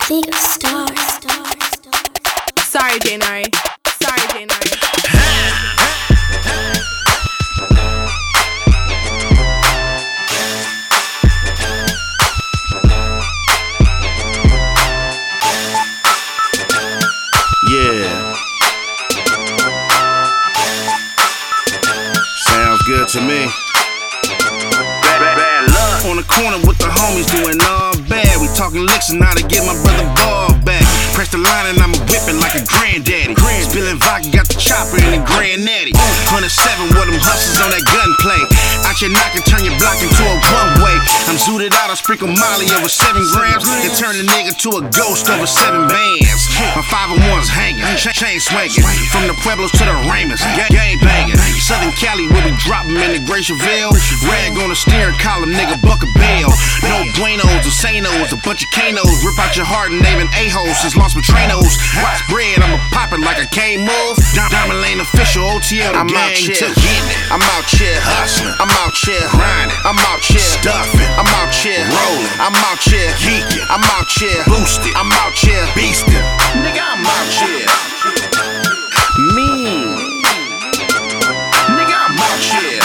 League of Stars. Sorry, Janari. Sorry, Janari. Yeah. Sounds good to me. Bad luck. On the corner with the homies doing all bad. We talking licks and how to get my brother ball back. Press the line and I'm whipping like a granddaddy. Spilling vodka, got the chopper and the granddaddy. 107 with them hustlers on that gunplay. Out your knock and turn your block into a one-way. I'm zooted out, I sprinkle Molly over 7 grams. And turn the nigga to a ghost over 7 bands. My 501's hanging, chain swinging. From the Pueblos to the Raymond's, gang banging. Southern Cali where we drop 'em in the Graceville. Rag on the steering column, nigga, buck a bail. No buenos or sanos, a bunch of canos. Rip out your heart and name an a-hole since Los Matrinos. Watch bread, I'ma pop it like I can't move. Diamond Lane official, OTL, the gang took it. I'm out here hustling, I'm out here grinding, I'm out here stuffing, I'm out here rolling, I'm out here geeking, I'm out here boosted, I'm out here beasting. Nigga, I'm out here mean. Nigga, I'm out here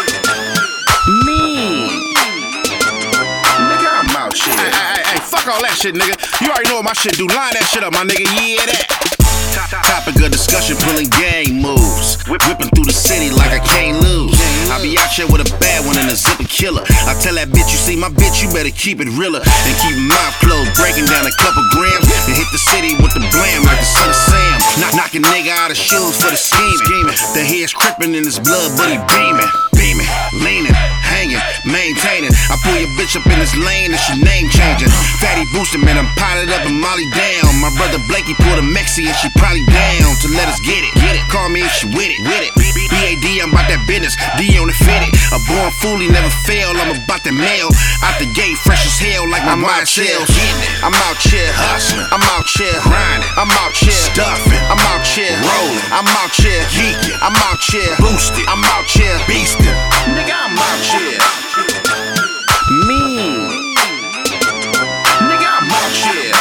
mean. Nigga, I'm out here. Hey, fuck all that shit, nigga. You already know what my shit do. Line that shit up, my nigga. Yeah, that. Topic of discussion, pulling gang moves. Whipping through the city like I can't lose. I be out here with a bad one and a zipper killer. I tell that bitch, you see my bitch, you better keep it realer. And keep your mouth closed, breaking down a couple grams. And hit the city with the blam like the son of Sam. Knocking nigga out of shoes for the scheming. The hair's crippin' in his blood, but he beaming. Leaning, hanging, maintaining. I pull your bitch up in this lane and she name changing. Fatty boosting, man, I'm potted up and Molly down. My brother Blakey pulled a Mexi and she probably down to let us get it. Call me if she with it. BAD, I'm about that business. D on the fitted. A born foolie never fail. I'm about that mail. Out the gate, fresh as hell like my mind shells. I'm out here hustling. I'm out here grinding. I'm out here stuffing. I'm out here rolling. I'm out here geeking. I'm out here boosted. I'm out here beasting. Nigga, I'm out here mean. Nigga, I'm out here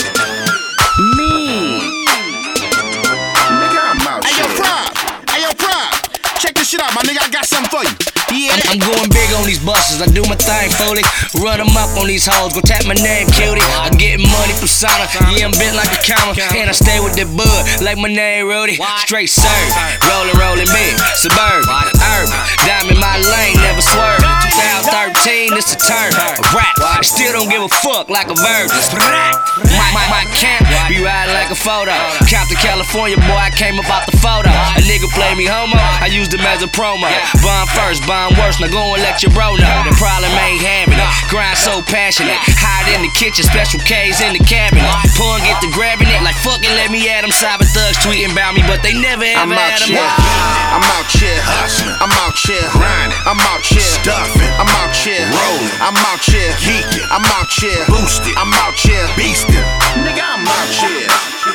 mean. Nigga, I'm out here. Hey, yo, Prime. Check this shit out, my nigga. I got something for you. Yeah, I'm going big on these buses, I do my thing, fully. Run them up on these hoes, go tap my name, cutie. I get money from Sana, yeah, I'm bent like a comma. And I stay with that bud, like my name, Rudy. Straight serve, rolling big, suburban, urban. Diamond my lane, never swerve. 2013, it's a turn, a rap. I still don't give a fuck like a virgin. My camp, be riding like a photo. Compton, California, boy, I came up out the photo. A nigga play me homo, I used him as a promo. Bomb first, bomb worse, now go and let your bro know. The problem ain't having it, grind so passionate. Hide in the kitchen, special K's in the cabinet. Pun get to grabbing it, like fucking let me at them. Cyber thugs tweeting about me, but they never ever had them. I'm out here hustling, I'm out here grinding, I'm out here stuffing, I'm out here rolling, I'm out here geeking, I'm out here boosted, I'm out here beasting. Nigga, I'm out here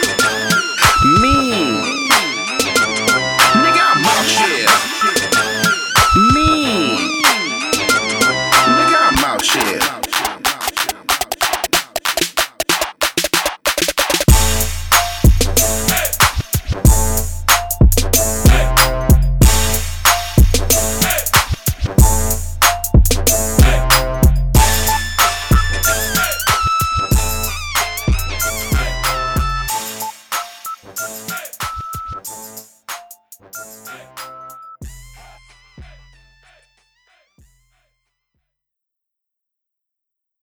mean. Nigga, I'm out here mean. Nigga, I'm out here. Hey.